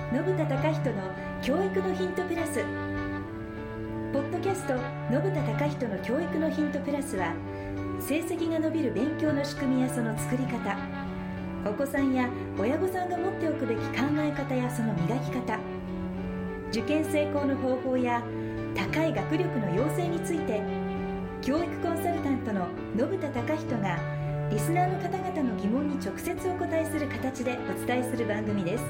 信田貴人の教育のヒントプラス。ポッドキャスト信田貴人の教育のヒントプラスは、成績が伸びる勉強の仕組みやその作り方、お子さんや親御さんが持っておくべき考え方やその磨き方、受験成功の方法や高い学力の養成について、教育コンサルタントの信田貴人がリスナーの方々の疑問に直接お答えする形でお伝えする番組です。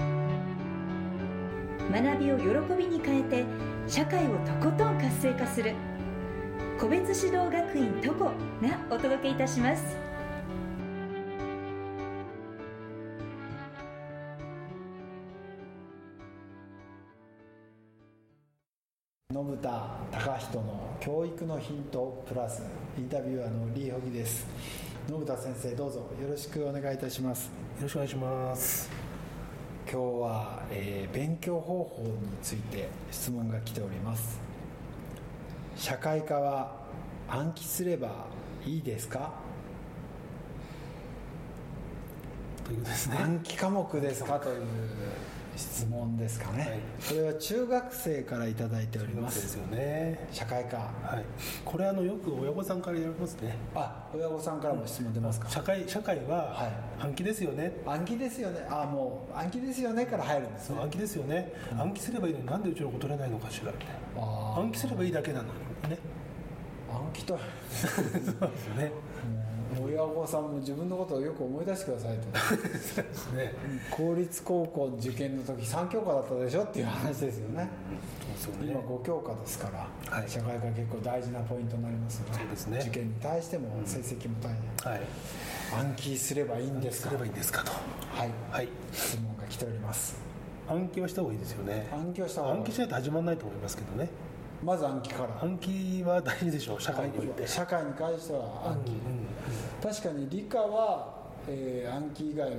学びを喜びに変えて社会をとことん活性化する個別指導学院トコがお届けいたします。 信田貴人の教育のヒントプラス、インタビュアーのリーホギです。信田先生、どうぞよろしくお願いいたします。 よろしくお願いします。 今日は、勉強方法について質問が来ております。社会科は暗記すればいいですかというですね、 暗記科目ですかという質問ですかね、はい、これは中学生からいただいております。 ですよね。 社会科、 はい、これよく親御さんから言われますね。 親御さんからも質問出ますか。 社会は暗記ですよね、 暗記ですよね、もう暗記ですよねから入るんですね。 暗記ですよね、暗記すればいいのになんでうちの子取れないのかしらみたいな。暗記すればいいだけなのにね。 暗記とそうですよね。 親御さんも自分のことをよく思い出してくださいとそうですね。 公立高校受験の時3教科だったでしょっていう話ですよね。そうですよね。今5教科ですから、はい、社会科結構大事なポイントになりますよね。そうですね。受験に対しても成績も大変、はい、暗記すればいいんですか。 すればいいんですかと、 はい、はい、質問が来ております。 暗記はした方がいいですよね。 暗記はした方がいい。 暗記しないと始まらないと思いますけどね。 まず暗記から。 暗記は大事でしょう。社会において。 社会に関しては暗記、確かに理科は、暗記以外の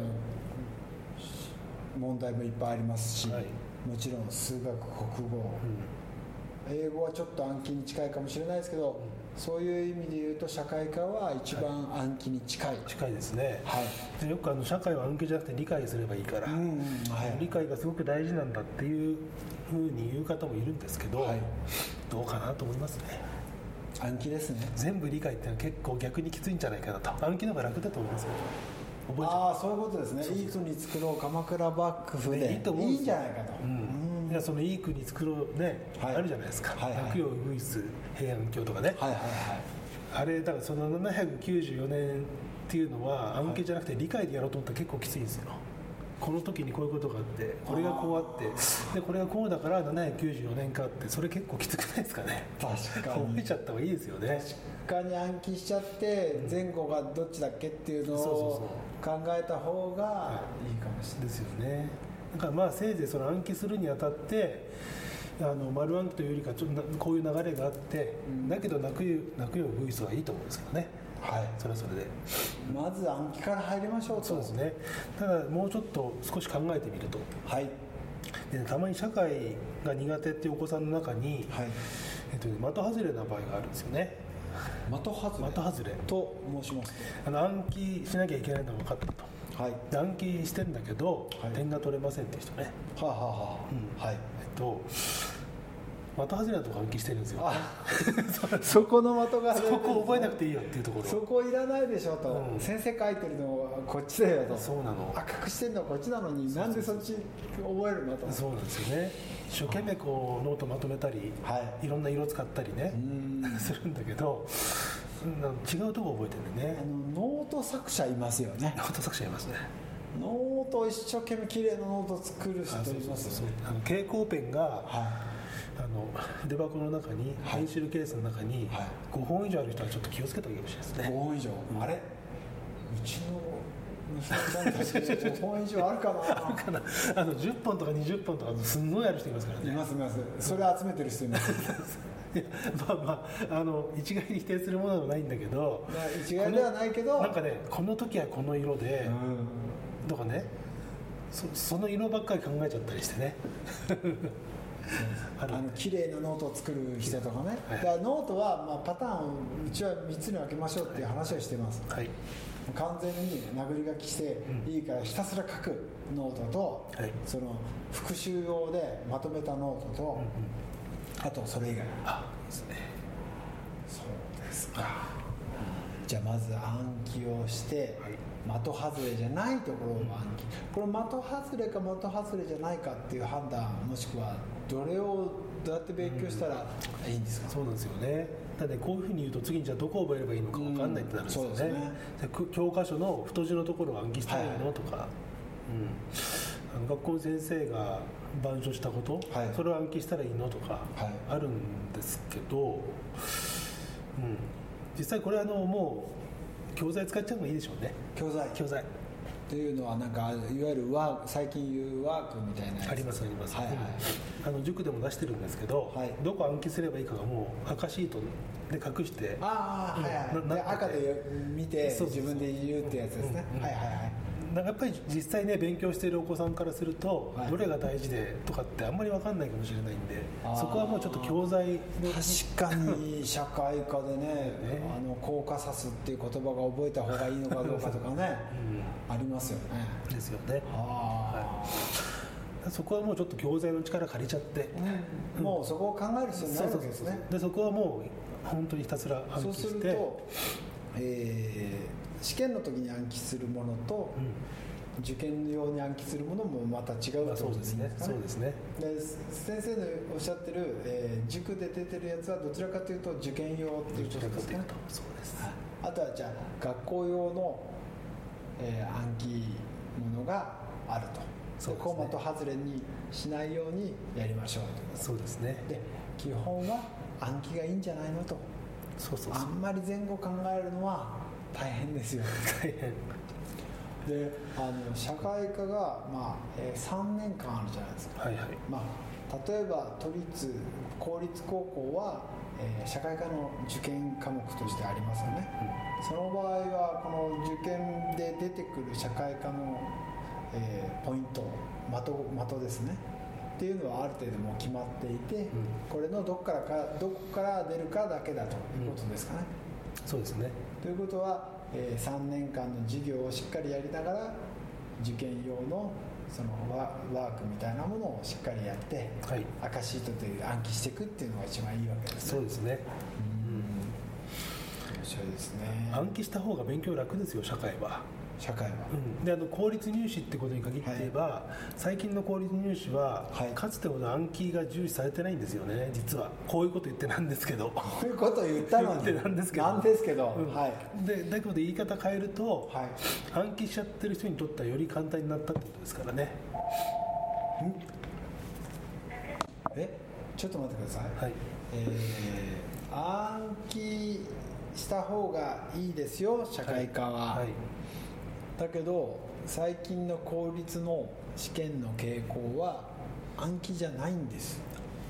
問題もいっぱいありますし、はい、もちろん数学、国語、英語はちょっと暗記に近いかもしれないですけど、そういう意味で言うと社会科は一番暗記に近い、 近いですね、はい、でよく社会は暗記じゃなくて理解すればいいから、はい、理解がすごく大事なんだっていうふうに言う方もいるんですけど、はい、どうかなと思いますね。 暗記ですね。全部理解ってのは結構逆にきついんじゃないかなと。暗記の方が楽だと思いますよ。 そういうことですね。いい国作ろう鎌倉幕府で、いいと思うんですよ。いいんじゃないかと、 いや、そのいい国作ろうね、はい、あるじゃないですか、はいはい、洛陽ウグイス平安京とかね、はいはいはい、あれだからその794年っていうのは暗記じゃなくて理解でやろうと思ったら結構きついんですよ。この時にこういうことがあって、これがこうあって、でこれがこうだから794年かって、それ結構きつくないですかね。確かに覚えちゃった方がいいですよね。 確かに暗記しちゃって前後がどっちだっけっていうのを考えた方がいいかもしれないですよね。だからせいぜいその暗記するにあたって丸暗記というよりかちょっとこういう流れがあって、だけど泣くよウグイスはいいと思うんですけどね。はい、それはそれでまず暗記から入りましょうと。 そうですね。ただもうちょっと少し考えてみると、はい、でたまに社会が苦手っていうお子さんの中に、はい、的外れな場合があるんですよね。 的外れと申しますと、 暗記しなきゃいけないのが分かったと、はい、暗記してんだけど、はい、点が取れませんっていう人ね。はあはあはあ、はい、的外れなとこ暗記してるんですよ。 そこの的が、 そこ覚えなくていいよっていうところ。 そこいらないでしょと、先生書いてるのはこっちだよと。 そうなの。 隠してるのはこっちなのに、なんでそっち覚えるのと。 そうなんですよね。一生懸命こうノートまとめたり、はい、いろんな色使ったりねするんだけど、違うとこ覚えてるね。 ノート作者いますよね。 ノート作者いますね。 ノート一生懸命綺麗なノート作る人いますよね。 蛍光ペンが、はい、出箱の中に、ペンシルケースの中に5本以上ある人はちょっと気をつけた方がいいかもしれないですね。 5本以上、あれ、うちの娘さんたち5本以上あるかな。 あるかな。10本とか20本とかすんごいある人いますからね。 います。それ集めてる人います。 いや一概に否定するものではないんだけど、 一概ではないけど、 なんかね、この時はこの色で、とかね、その色ばっかり考えちゃったりしてね。 綺麗なノートを作る人とかね、はい、だからノートはパターンをうちは3つに分けましょうっていう話をしてます、はい、 完全に殴り書きしていいからひたすら書くノートと、その復習用でまとめたノートと、あとそれ以外。 ですね。 そうですか。じゃあまず暗記をして、的外れじゃないところを暗記、これ的外れか的外れじゃないかっていう判断、もしくはどれをどうやって勉強したらいいんですか。 そうなんですよね。だってこういうふうに言うと次にじゃあどこを覚えればいいのか分かんないってなるんですよね。そうですね。教科書の太字のところを暗記したらいいのとか、学校の先生が板書したこと、それを暗記したらいいのとかあるんですけど、実際これもう教材使っちゃうのがいいでしょうね。教材っていうのはなんかいわゆる最近言うワークみたいなやつ。 あります。塾でも出してるんですけど、どこ暗記すればいいかがもう赤シートで隠して、 赤で見て自分で言うってやつですね。 なんかやっぱり実際ね勉強しているお子さんからすると、どれが大事でとかってあんまり分かんないかもしれないんで、そこはもうちょっと教材の。 確かに社会科でね効果さすっていう言葉が覚えた方がいいのかどうかとかね、ありますよね。 ですよね。そこはもうちょっと教材の力借りちゃって、 もうそこを考える必要ないわけですね。 でそこはもう本当にひたすら暗記して。そうすると、 試験の時に暗記するものと、受験用に暗記するものもまた違うと思うんですね。 そうですね。 で先生のおっしゃってる、塾で出てるやつはどちらかというと受験用っていうことですね。 そうです。 あとはじゃあ学校用の、暗記ものがあると。そこを的外れにしないようにやりましょうと。 そうですね。 で基本は暗記がいいんじゃないのと。あんまり前後考えるのは大変ですよ。 大変で社会科が、3年間あるじゃないですか。例えば公立高校は、社会科の受験科目としてありますよね。その場合はこの受験で出てくる社会科の、ポイント的ですねっていうのはある程度もう決まっていて、これのどこから出るかだけだということですかね。 そうですね。 ということは、3年間の授業をしっかりやりながら受験用のそのワークみたいなものをしっかりやって、赤シートで暗記していくっていうのが一番いいわけですね。 そうですね。 面白いですね。 暗記した方が勉強楽ですよ、社会は。で公立入試ってことに限って言えば、最近の公立入試は、かつてほど暗記が重視されてないんですよね。実はこういうこと言ってなんですけど、 こういうこと言ったのになんですけど、でだけど言い方変えると、暗記しちゃってる人にとってはより簡単になったってことですからね。 ちょっと待ってください。暗記した方がいいですよ、社会科は。だけど最近の公立の試験の傾向は暗記じゃないんです。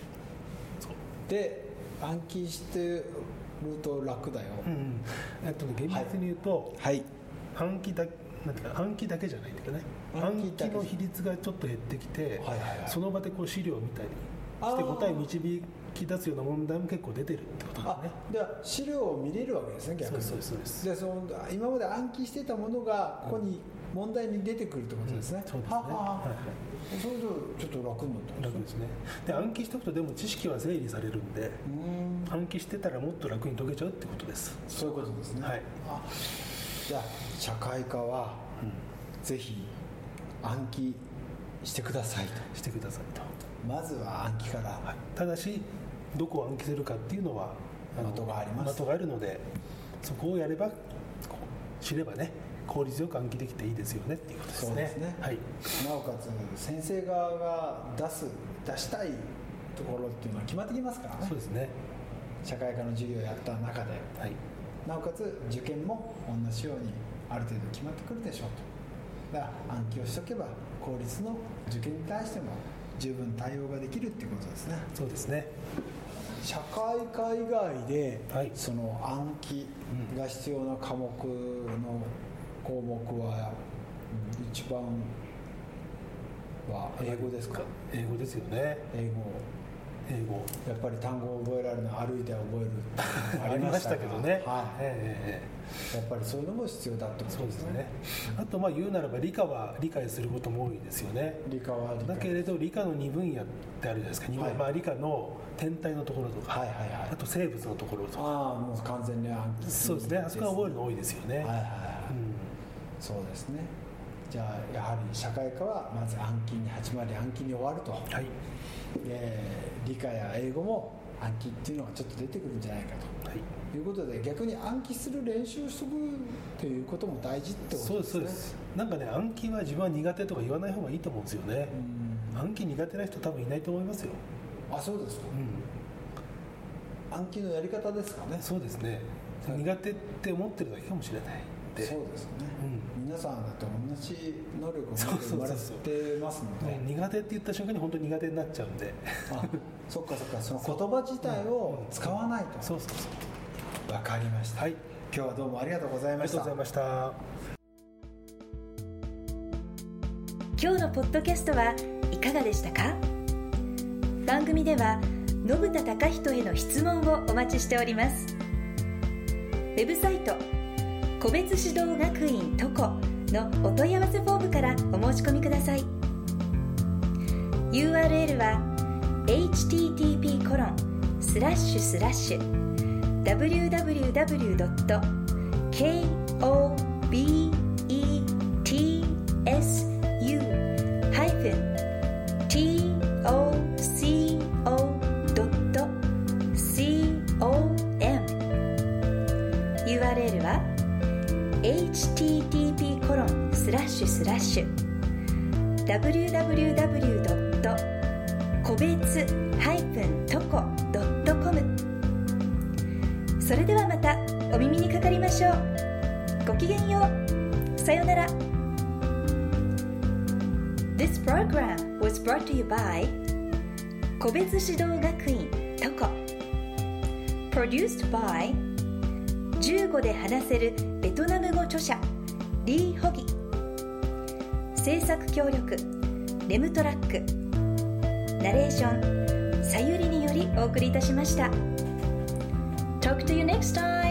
で暗記してると楽だよ。 厳密に言うと、暗記だけじゃないんだけどね。暗記の比率がちょっと減ってきて、その場でこう資料を見たりして答え導き出すような問題も結構出てるってことだね。 では資料を見れるわけですね、逆に。 そうです。 で今まで暗記してたものがここに問題に出てくるってことですね。 そうですね。 そういうとちょっと楽になって楽ですね。で暗記しておくとでも知識は整理されるんで、暗記してたらもっと楽に解けちゃうってことです。 そういうことですね。じゃあ社会科は、ぜひ暗記してくださいと。まずは暗記から、 ただしどこを暗記するかっていうのは的があります。 的があるので、そこをやれば知ればね、効率よく暗記できていいですよねっていうことですね。 そうですね。なおかつ先生側が出したいところっていうのは決まってきますからね。 そうですね。 社会科の授業をやった中で、なおかつ受験も同じようにある程度決まってくるでしょうと。だから暗記をしておけば公立の受験に対しても十分対応ができるっていうことですね。 そうですね。 社会科以外で、その暗記が必要な科目の項目は、一番は英語ですか？ 英語ですよね。 英語やっぱり単語を覚えられるのは歩いて覚えるありましたけどね、 はい、やっぱりそういうのも必要だってことですね。 あと言うならば理科は理解することも多いですよね。 理科はだけれど理科の2分野ってあるじゃないですか。理科の天体のところとか、あと生物のところとか、 もう完全に暗記、 そうですね。あそこは覚えるの多いですよね。 そうですね。じゃあやはり社会科はまず暗記に始まり暗記に終わると、理科や英語も暗記っていうのがちょっと出てくるんじゃないかと、いうことで逆に暗記する練習をしとくということも大事ってことですね。 そうです。なんかね、暗記は自分は苦手とか言わない方がいいと思うんですよね。暗記苦手な人多分いないと思いますよ。 あ、そうですか。暗記のやり方ですかね。 そうですね。苦手って思ってるだけかもしれない。 そうですね、皆さんだって同じ能力を持って生まれてますので、 苦手って言った瞬間に本当に苦手になっちゃうんでそっかその言葉自体を使わないと。わかりました、今日はどうもありがとうございました。 ありがとうございました。 今日のポッドキャストはいかがでしたか？番組では信田貴人への質問をお待ちしております。ウェブサイト個別指導学院トコのお問い合わせフォームからお申し込みください。 URL は https://www.kobetsu-toco.com。 URL は http://www.kobetsu-toco.com。 それではまたお耳にかかりましょう。ごきげんよう。さようなら。 This program was brought to you by 個別指導学院トコ Produced by 15で話せるベトナム語著者リー・ホギ。制作協力レムトラック。ナレーションさゆりによりお送りいたしました。Talk to you next time.